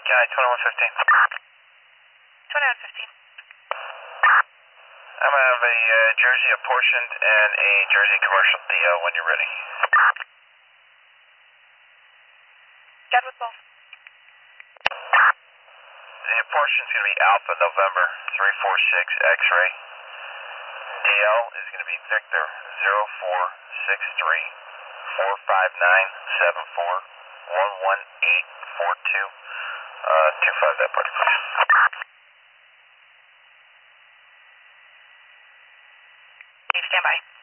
Guy 2115. 2115. I'm going to have a Jersey apportioned and a Jersey commercial DL when you're ready. Good with both. The apportioned is going to be Alpha November 346 X-ray. DL is going to be Victor 0463 45974 11842. 25 that buddy, please. Stand by.